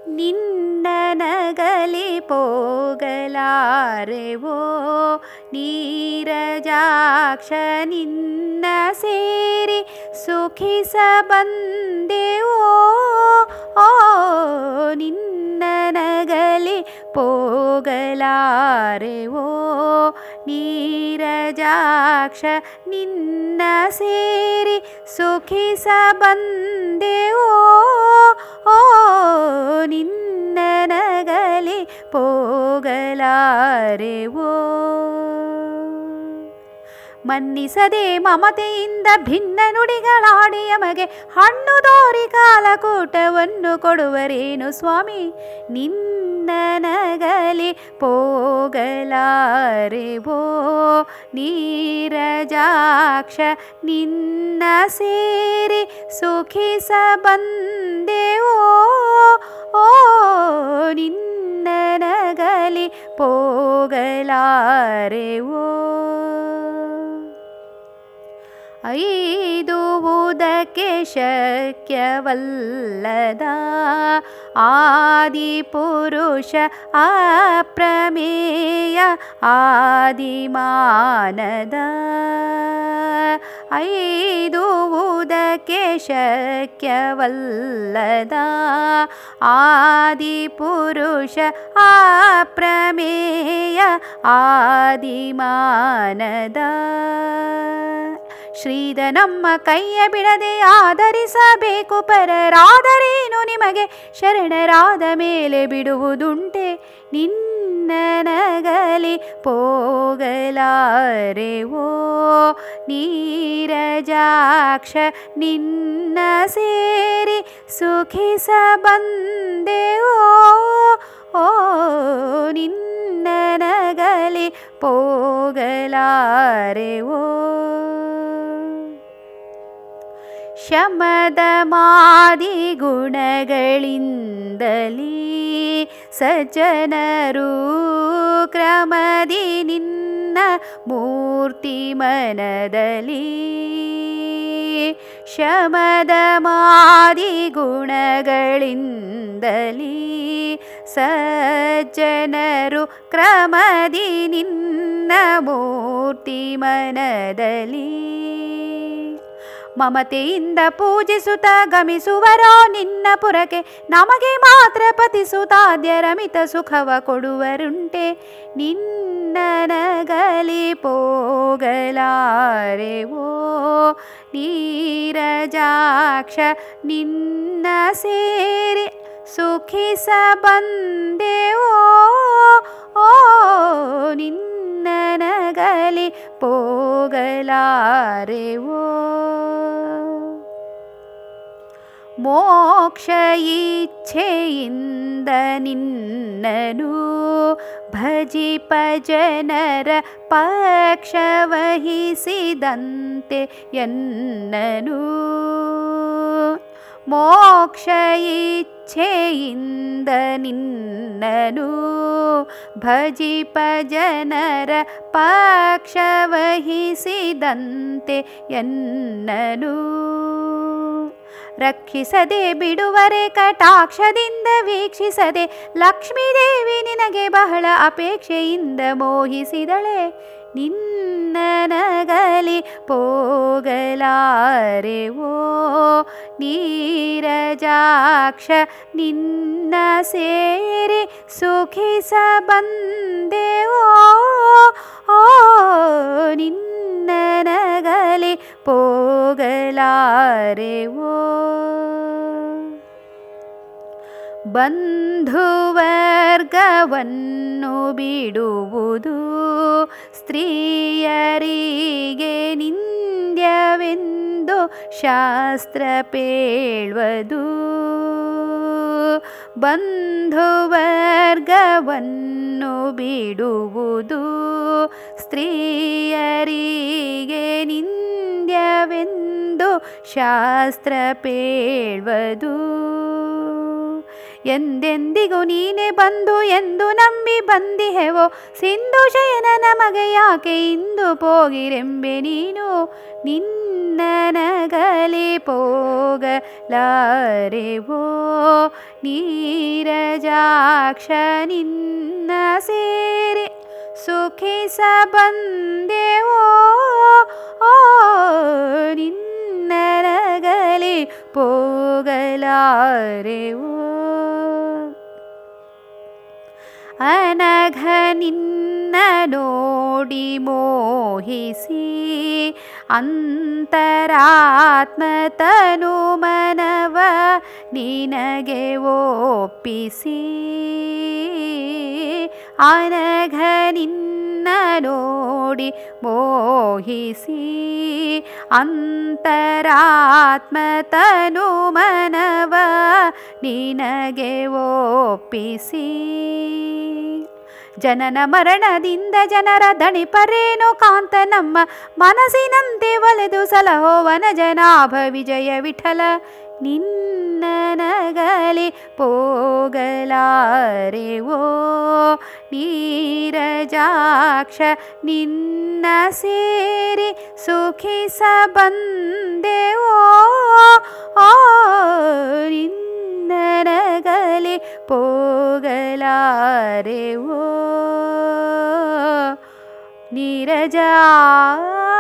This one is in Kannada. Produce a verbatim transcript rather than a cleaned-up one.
ನಿನ್ನನಗಲಿ ಪೋಗಲಾರೆವೋ ನೀರಜಾಕ್ಷ ನಿನ್ನ ಸೇರಿ ಸುಖಿಸ ಬಂದೆವೋ ಓ ನಿನ್ನನಗಲಿ ಪೋಗಲಾರೆವೋ ನೀರಜಾಕ್ಷ ನಿನ್ನ ಸೇರಿ ಸುಖಿಸ ಬಂದೆವೋ ಓ ನಿನ್ನನಗಲಿ ಪೋಗಲಾರೆವೋ ಮನ್ನಿಸದೆ ಮಮತೆಯಿಂದ ಭಿನ್ನ ನುಡಿಗಳಾಡಿ ಯಮಗೆ ಹಣ್ಣು ದೋರಿ ಕಾಲಕೂಟವನ್ನು ಕೊಡುವರೇನು ಸ್ವಾಮಿ ನಿನ್ನನಗಲಿ ಪೋಗಲಾರೆವೋ ನೀರಜಾಕ್ಷ ನಿನ್ನ ಸೇರಿ ಸುಖಿಸ ಬಂದೆವೋ ಓ ನಿನ್ನನಗಲಿ ಪೋಗಲಾರೆವೋ ಐದುವುದಕ್ಕೆ ಶಕ್ಯವಲ್ಲದ ಆದಿಪುರುಷ ಅಪ್ರಮೇಯ ಆದಿಮಾನದ ಐದುವುದಕ್ಕೆ ಶಕ್ಯವಲ್ಲದ ಆದಿಪುರುಷ ಅಪ್ರಮೇಯ ಆದಿಮಾನದ ಶ್ರೀದ ನಮ್ಮ ಕೈಯ ಬಿಡದೆ ಆಧರಿಸಬೇಕು ಪರರಾದರೇನು ನಿಮಗೆ ಶರಣರಾದ ಮೇಲೆ ಬಿಡುವುದುಂಟೆ ನಿನ್ನನಗಲಿ ಪೋಗಲಾರೆವೋ ನೀರಜಾಕ್ಷ ನಿನ್ನ ಸೇರಿ ಸುಖಿಸ ಬಂದೆವೋ ಓ ನಿನ್ನನಗಲಿ ಪೋಗಲಾರೆವೋ ಶಮದ ಮಾದಿ ಗುಣಗಳಿಂದಲೀ ಸಜ್ಜನರು ಕ್ರಮದಿ ನಿನ್ನ ಮೂರ್ತಿ ಮನದಲ್ಲಿ ಶಮದ ಮಾದಿ ಗುಣಗಳಿಂದಲೀ ಸಜ್ಜನರು ಕ್ರಮದಿ ನಿನ್ನ ಮೂರ್ತಿ ಮನದಲ್ಲಿ ಮಮತೆಯಿಂದ ಪೂಜಿಸುತ್ತ ಗಮಿಸುವರೋ ನಿನ್ನ ಪುರಕ್ಕೆ ನಮಗೆ ಮಾತ್ರ ಪತಿಸುತ್ತಾದ್ಯರಮಿತ ಸುಖವ ಕೊಡುವರುಂಟೆ ನಿನ್ನನಗಲಿ ಪೋಗಲಾರೆವೋ ನೀರಜಾಕ್ಷ ನಿನ್ನ ಸೇರಿ ಸುಖಿಸ ಬಂದೆವೋ ಓ ನಿನ್ನನಗಲಿ ಪೋಗಲಾರೆವೋ ಮೋಕ್ಷ ಇಚ್ಛೆಯಿಂದ ನಿನ್ನನು ಭಜಿಪ ಜನರ ಪಕ್ಷವಹಿಸಿದಂತೆ ಎನ್ನನು ಮೋಕ್ಷ ಇಚ್ಛೆಯಿಂದ ನಿನ್ನನು ಭಜಿಪ ಜನರ ಪಕ್ಷವಹಿಸಿದಂತೆ ಎನ್ನನು ರಕ್ಷಿಸದೆ ಬಿಡುವರೆ ಕಟಾಕ್ಷದಿಂದ ವೀಕ್ಷಿಸದೆ ಲಕ್ಷ್ಮೀದೇವಿ ನಿನಗೆ ಬಹಳ ಅಪೇಕ್ಷೆಯಿಂದ ಮೋಹಿಸಿದಳೆ ನಿನ್ನನಗಲಿ ಪೋಗಲಾರೆವೋ ನೀರಜಾಕ್ಷ ನಿನ್ನ ಸೇರಿ ಸುಖಿಸ ಬಂದೆವೋ ಓ ನಿನ್ನನಗಲಿ ಪೋಗಲಾರೆವೋ ಬಂಧುವರ್ಗವನ್ನು ಬಿಡುವುದು ಸ್ತ್ರೀಯರಿಗೆ ನಿಂದ್ಯವೆಂದು ಶಾಸ್ತ್ರ ಪೇಳ್ವದು ಬಂಧುವರ್ಗವನ್ನು ಬಿಡುವುದು ಸ್ತ್ರೀಯರಿಗೆ ನಿಂದ್ಯವೆಂದು ಶಾಸ್ತ್ರ ಪೇಳ್ವದು ಎಂದೆಂದಿಗೂ ನೀನೆ ಬಂದು ಎಂದು ನಂಬಿ ಬಂದಿಹೆವೋ ಸಿಂಧು ಶಯನ ನಮಗೆ ಯಾಕೆ ಇಂದು ಪೋಗಿರೆಂಬೆ ನೀನು ನಿನ್ನ ನಿನ್ನನಗಲಿ ಪೋಗಲಾರೆವೋ ನೀರಜಾಕ್ಷ ನಿನ್ನ ಸೇರಿ ಸುಖಿಸ ಬಂದೆವೋ ನಿನ್ನನಗಲಿ ಪೋಗಲಾರೆವೋ ಅನಘ ನಿನ್ನ ನೋಡಿ ಮೋಹಿಸಿ ಅಂತರಾತ್ಮತನು ಮನವ ನಿನಗೆ ಒಪ್ಪಿಸಿ ಅನಘ ನಿನ್ನ ನೋಡಿ ಮೋಹಿಸಿ ಅಂತರಾತ್ಮತನು ಮನವ ನಿನಗೆ ಒಪ್ಪಿಸಿ ಜನನ ಮರಣದಿಂದ ಜನರ ದಣಿಪರೇನೋ ಕಾಂತ ನಮ್ಮ ಮನಸ್ಸಿನಂತೆ ಒಲೆದು ಸಲಹೋವನ ಜನಾಭ ವಿಜಯ ವಿಠಲ ನಿನ್ನನಗಲಿ ಪೋಗಲಾರೆವೋ ನೀರಜಾಕ್ಷ ನಿನ್ನ ಸೇರಿ ಸುಖಿಸ ಬಂದೆವೋ ನಿನ್ನನಗಲಿ ಪೋಗಲಾರೆವೋ ನೀರಜಾ